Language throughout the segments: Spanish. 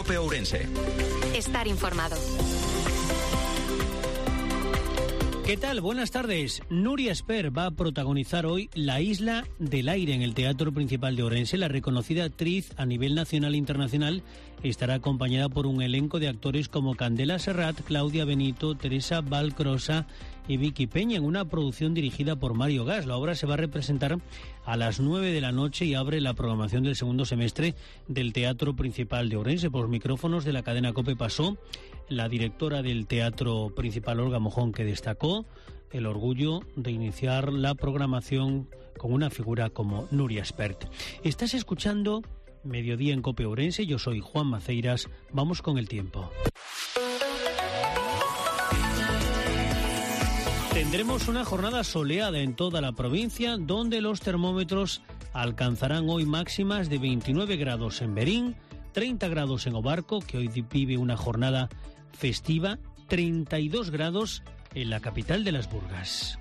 COPE Ourense. Estar informado. ¿Qué tal? Buenas tardes. Nuria Esper va a protagonizar hoy La Isla del Aire en el Teatro Principal de Ourense. La reconocida actriz a nivel nacional e internacional estará acompañada por un elenco de actores como Candela Serrat, Claudia Benito, Teresa Valcrosa y Vicky Peña, en una producción dirigida por Mario Gas. La obra se va a representar a las 9 de la noche y abre la programación del segundo semestre del Teatro Principal de Ourense. Por los micrófonos de la cadena COPE pasó la directora del Teatro Principal, Olga Mojón, que destacó el orgullo de iniciar la programación con una figura como Nuria Espert. Estás escuchando Mediodía en COPE Ourense, yo soy Juan Maceiras. Vamos con el tiempo. Tendremos una jornada soleada en toda la provincia, donde los termómetros alcanzarán hoy máximas de 29 grados en Berín, 30 grados en Obarco, que hoy vive una jornada festiva, 32 grados en la capital de las Burgas.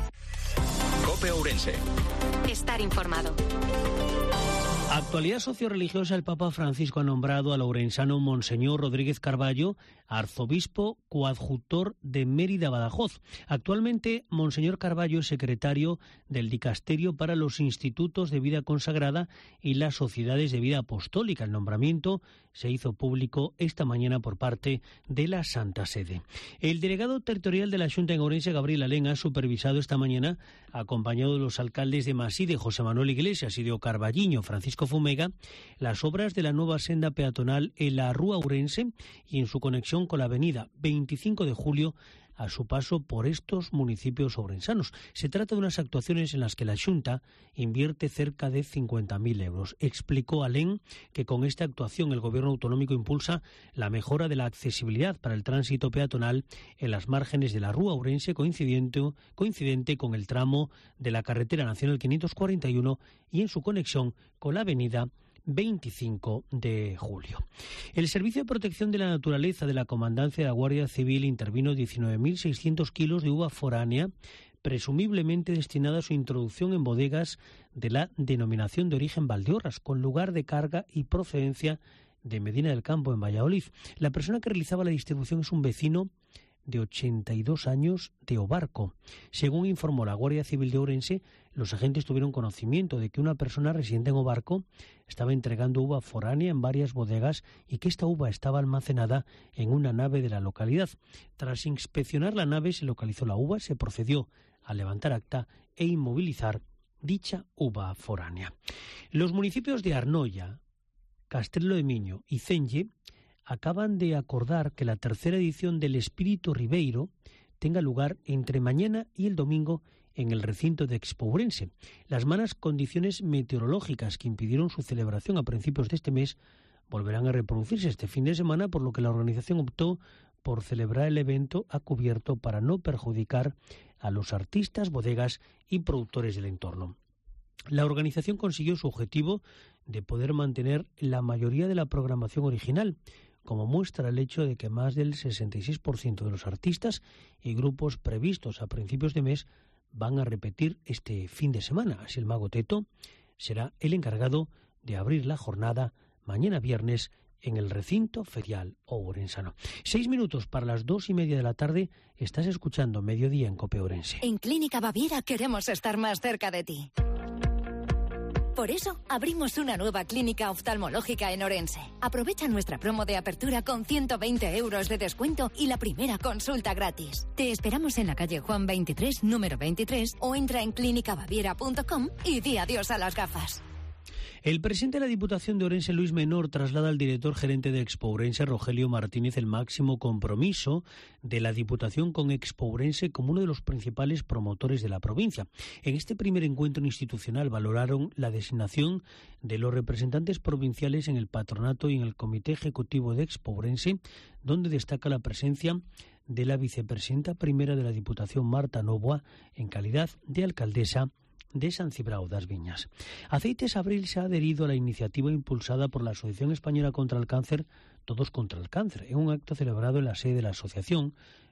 COPE Ourense. Estar informado. Actualidad socioreligiosa. El Papa Francisco ha nombrado al ourensano Monseñor Rodríguez Carballo arzobispo coadjutor de Mérida, Badajoz. Actualmente, Monseñor Carballo es secretario del Dicasterio para los Institutos de Vida Consagrada y las Sociedades de Vida Apostólica. El nombramiento se hizo público esta mañana por parte de la Santa Sede. El delegado territorial de la Xunta en Ourense, Gabriel Alén, ha supervisado esta mañana, acompañado de los alcaldes de Maside, José Manuel Iglesias, y de Ocarballiño, Francisco Fumega, las obras de la nueva senda peatonal en la Rúa Ourense y en su conexión con la avenida 25 de Julio a su paso por estos municipios ourensanos. Se trata de unas actuaciones en las que la Xunta invierte cerca de 50.000 euros. Explicó Alén que con esta actuación el Gobierno autonómico impulsa la mejora de la accesibilidad para el tránsito peatonal en las márgenes de la Rúa Ourense, coincidente con el tramo de la carretera nacional 541 y en su conexión con la avenida 25 de julio. El Servicio de Protección de la Naturaleza de la Comandancia de la Guardia Civil intervino 19.600 kilos de uva foránea, presumiblemente destinada a su introducción en bodegas de la denominación de origen Valdeorras, con lugar de carga y procedencia de Medina del Campo, en Valladolid. La persona que realizaba la distribución es un vecino de 82 años de Obarco. Según informó la Guardia Civil de Ourense, los agentes tuvieron conocimiento de que una persona residente en Obarco estaba entregando uva foránea en varias bodegas y que esta uva estaba almacenada en una nave de la localidad. Tras inspeccionar la nave, se localizó la uva, se procedió a levantar acta e inmovilizar dicha uva foránea. Los municipios de Arnoia, Castrelo de Miño y Cenge acaban de acordar que la tercera edición del Espíritu Ribeiro tenga lugar entre mañana y el domingo en el recinto de Expo Ourense. Las malas condiciones meteorológicas que impidieron su celebración a principios de este mes volverán a reproducirse este fin de semana, por lo que la organización optó por celebrar el evento a cubierto para no perjudicar a los artistas, bodegas y productores del entorno. La organización consiguió su objetivo de poder mantener la mayoría de la programación original, como muestra el hecho de que más del 66% de los artistas y grupos previstos a principios de mes van a repetir este fin de semana. Así, el Mago Teto será el encargado de abrir la jornada mañana viernes en el recinto ferial ourensano. 6 minutos para las 2:30 de la tarde. Estás escuchando Mediodía en COPE Ourense. En Clínica Baviera queremos estar más cerca de ti. Por eso, abrimos una nueva clínica oftalmológica en Ourense. Aprovecha nuestra promo de apertura con 120 euros de descuento y la primera consulta gratis. Te esperamos en la calle Juan 23, número 23, o entra en clinicabaviera.com y di adiós a las gafas. El presidente de la Diputación de Ourense, Luis Menor, traslada al director gerente de Expo Ourense, Rogelio Martínez, el máximo compromiso de la Diputación con Expo Ourense como uno de los principales promotores de la provincia. En este primer encuentro institucional valoraron la designación de los representantes provinciales en el patronato y en el comité ejecutivo de Expo Ourense, donde destaca la presencia de la vicepresidenta primera de la Diputación, Marta Novoa, en calidad de alcaldesa de San Cibrao das Viñas. Aceites Abril se ha adherido a la iniciativa impulsada por la Asociación Española contra el Cáncer, Todos contra el Cáncer, en un acto celebrado en la sede de la asociación,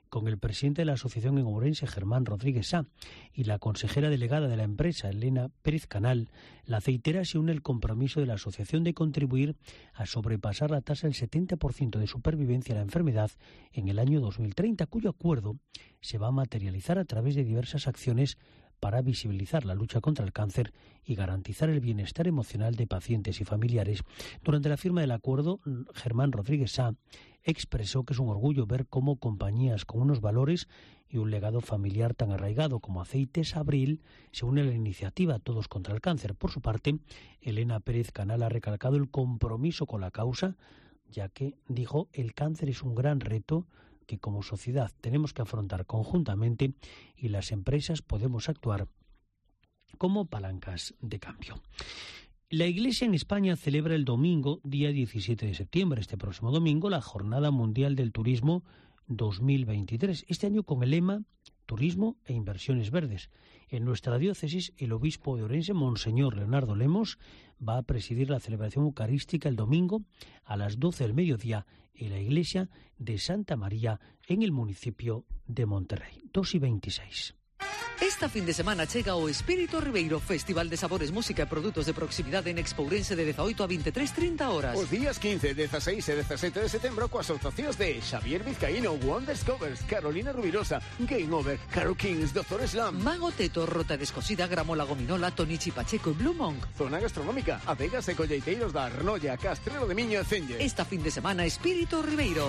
con el presidente de la asociación en Ourense, Germán Rodríguez Sá, y la consejera delegada de la empresa, Elena Pérez Canal, la aceitera se une al compromiso de la asociación de contribuir a sobrepasar la tasa del 70% de supervivencia a la enfermedad en el año 2030, cuyo acuerdo se va a materializar a través de diversas acciones para visibilizar la lucha contra el cáncer y garantizar el bienestar emocional de pacientes y familiares. Durante la firma del acuerdo, Germán Rodríguez Sá expresó que es un orgullo ver cómo compañías con unos valores y un legado familiar tan arraigado como Aceites Abril se une a la iniciativa Todos contra el Cáncer. Por su parte, Elena Pérez Canal ha recalcado el compromiso con la causa, ya que, dijo, el cáncer es un gran reto que como sociedad tenemos que afrontar conjuntamente y las empresas podemos actuar como palancas de cambio. La Iglesia en España celebra el domingo, día 17 de septiembre, este próximo domingo, la Jornada Mundial del Turismo 2023, este año con el lema Turismo e Inversiones Verdes. En nuestra diócesis, el obispo de Ourense, Monseñor Leonardo Lemos, va a presidir la celebración eucarística el domingo a las 12 del mediodía en la iglesia de Santa María en el municipio de Monterrey. 2:26. Esta fin de semana chega o Espírito Ribeiro, Festival de Sabores, Música e Produtos de Proximidade en Expo Ourense de 18 a 23:30 horas. Os días 15, 16 e 17 de setembro coas actuacións de Xavier Vizcaíno, Wonders Covers, Carolina Rubirosa, Game Over, Caro Kings, Doctor Slam, Mago Teto, Rota Descosida, Gramola Gominola, Tonichi Pacheco e Blue Monk. Zona Gastronómica, Adegas e Colleiteiros da Arnolla, Castrelo de Miño e Celle. Esta fin de semana Espírito Ribeiro.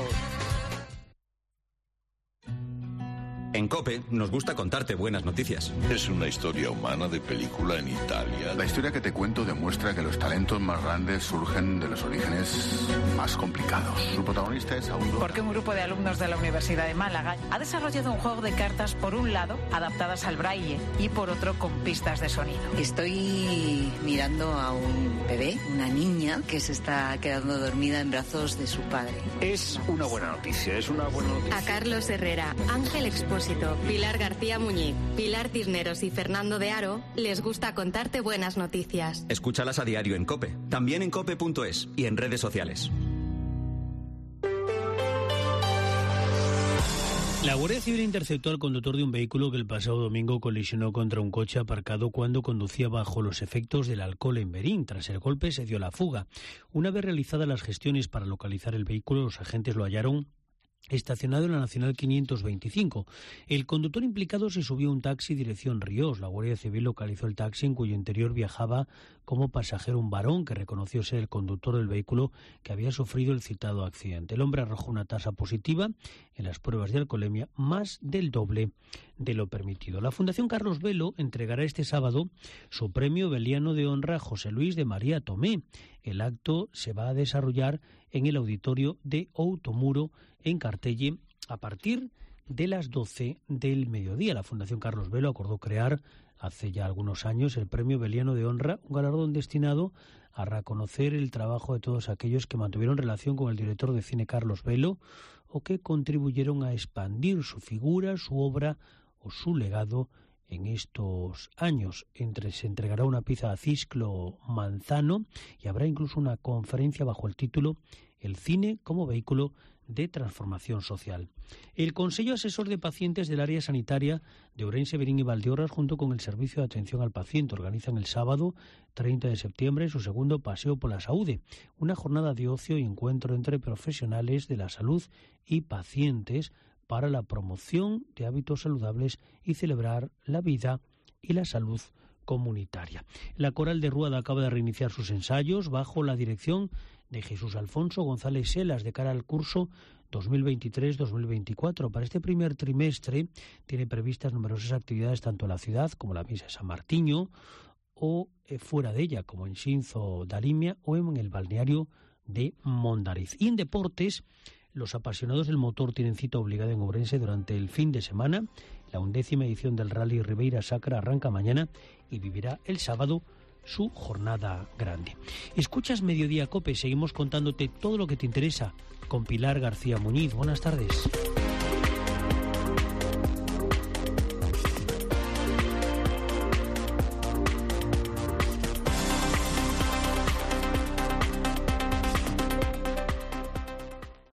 En COPE nos gusta contarte buenas noticias. Es una historia humana de película en Italia. La historia que te cuento demuestra que los talentos más grandes surgen de los orígenes más complicados. Su protagonista es Aurora. Porque un grupo de alumnos de la Universidad de Málaga ha desarrollado un juego de cartas, por un lado, adaptadas al braille, y por otro, con pistas de sonido. Estoy mirando a un bebé, una niña, que se está quedando dormida en brazos de su padre. Es una buena noticia, es una buena noticia. A Carlos Herrera, Ángel Expósito, Pilar García Muñiz, Pilar Cisneros y Fernando de Aro les gusta contarte buenas noticias. Escúchalas a diario en COPE, también en cope.es y en redes sociales. La Guardia Civil interceptó al conductor de un vehículo que el pasado domingo colisionó contra un coche aparcado cuando conducía bajo los efectos del alcohol en Berín. Tras el golpe se dio la fuga. Una vez realizadas las gestiones para localizar el vehículo, los agentes lo hallaron estacionado en la Nacional 525. El conductor implicado se subió a un taxi dirección Ríos. La Guardia Civil localizó el taxi en cuyo interior viajaba como pasajero un varón que reconoció ser el conductor del vehículo que había sufrido el citado accidente. El hombre arrojó una tasa positiva en las pruebas de alcoholemia, más del doble de lo permitido. La Fundación Carlos Velo entregará este sábado su premio Beliano de Honra a José Luis de María Tomé. El acto se va a desarrollar en el auditorio de Outomuro, en Cartelle, a partir de las 12 del mediodía. La Fundación Carlos Velo acordó crear hace ya algunos años el Premio Beliano de Honra, un galardón destinado a reconocer el trabajo de todos aquellos que mantuvieron relación con el director de cine Carlos Velo o que contribuyeron a expandir su figura, su obra o su legado en estos años. Se entregará una pieza a Cisclo Manzano y habrá incluso una conferencia bajo el título El cine como vehículo de transformación social. El Consejo Asesor de Pacientes del Área Sanitaria de Ourense, Berín y Valdeorras, junto con el Servicio de Atención al Paciente, organizan el sábado 30 de septiembre su segundo Paseo por la Saúde, una jornada de ocio y encuentro entre profesionales de la salud y pacientes para la promoción de hábitos saludables y celebrar la vida y la salud comunitaria. La Coral de Ruada acaba de reiniciar sus ensayos bajo la dirección de Jesús Alfonso González Selas de cara al curso 2023-2024. Para este primer trimestre tiene previstas numerosas actividades tanto en la ciudad como la misa de San Martiño o fuera de ella, como en Xinzo da Limia o en el balneario de Mondariz. Y en deportes, los apasionados del motor tienen cita obligada en Ourense durante el fin de semana. La 11ª edición del Rally Ribeira Sacra arranca mañana y vivirá el sábado su jornada grande. Escuchas Mediodía COPE, seguimos contándote todo lo que te interesa con Pilar García Muñiz. Buenas tardes.